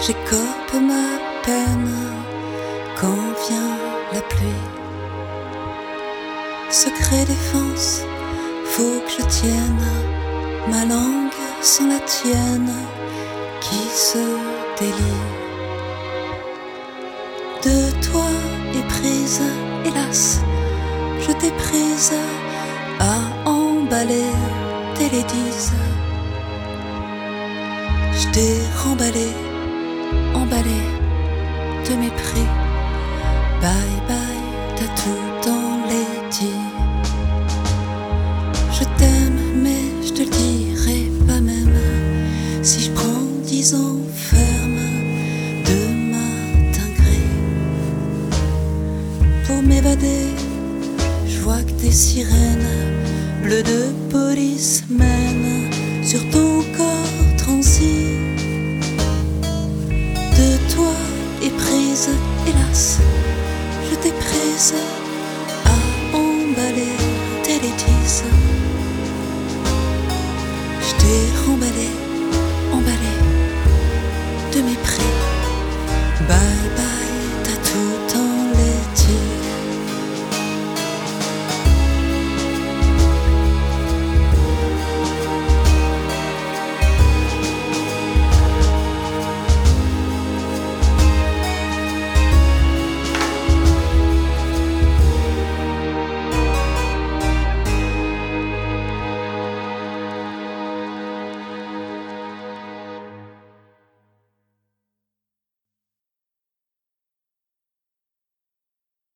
J'écorpe ma peine quand vient la pluie. Secret défense, faut que je tienne ma langue sans la tienne qui se délie. De toi éprise, hélas, je t'ai prise à emballer tes ladies. Je t'ai remballé, emballé de mépris. Bye bye, t'as tout dans les dits. Je t'aime mais je te le dirai pas même si je prends 10 ans ferme de matin gris. Pour m'évader, je vois que des sirènes bleues de police mènent sur ton